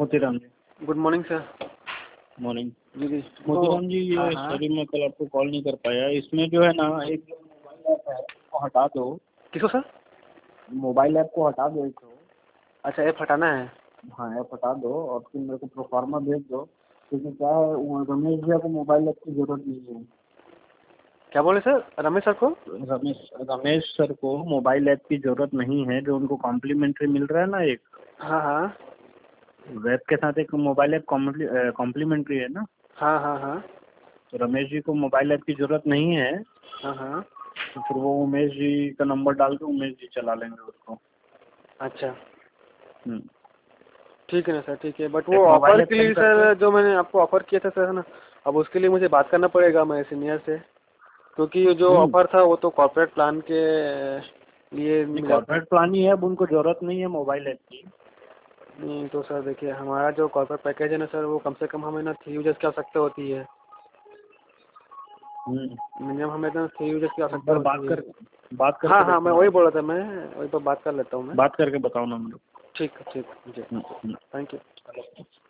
Motiram ji. Good morning sir. Morning जी जी। मोतीराम जी, ये सॉरी मैं कल आपको कॉल नहीं कर पाया। इसमें जो है ना, एक जो मोबाइल ऐप है उसको हटा दो। किसको सर? मोबाइल ऐप को हटा दो इसको। अच्छा, ऐप हटाना है। हाँ, ऐप हटा दो और फिर मेरे को प्रोफार्मा भेज दो, क्योंकि क्या है, रमेश भैया को मोबाइल ऐप की जरूरत नहीं है। क्या बोले सर? रमेश सर को? रमेश सर को मोबाइल ऐप की जरूरत नहीं है। जो उनको कॉम्प्लीमेंट्री मिल रहा है ना, एक हाँ हाँ वेब के साथ एक मोबाइल ऐप कॉम्प्लीमेंट्री है ना, हाँ हाँ हाँ तो रमेश जी को मोबाइल ऐप की जरूरत नहीं है। हाँ हाँ। तो फिर वो उमेश जी का नंबर डाल के उमेश जी चला लेंगे उसको। अच्छा, हम्म। ठीक है ना सर, ठीक है। बट एक वो मोबाइल ऑफर ऐप के सेंड लिए करके। सर, जो मैंने आपको ऑफर किया था सर, है ना, अब उसके लिए मुझे बात करना पड़ेगा मैं सीनियर से, क्योंकि ये जो ऑफर था वो तो कॉर्पोरेट प्लान के लिए नहीं, मिला था। कॉर्पोरेट प्लान ही है, अब उनको जरूरत नहीं है मोबाइल ऐप की। नहीं तो सर देखिए, हमारा जो कॉर्पोरेट पैकेज है ना सर, वो कम से कम हमें ना 3 यूजर्स की आवश्यकता होती है। मिनिमम हमें ना 3 यूजर्स की एक आवश्यकता बार होती है। बात करके हाँ हाँ, देखो मैं ना वही आप। बोल रहा था, मैं वही पर बात कर लेता हूँ मैं। बात करके बताओ ना मुझे। ठीक है, ठीक है, जी। Thank you.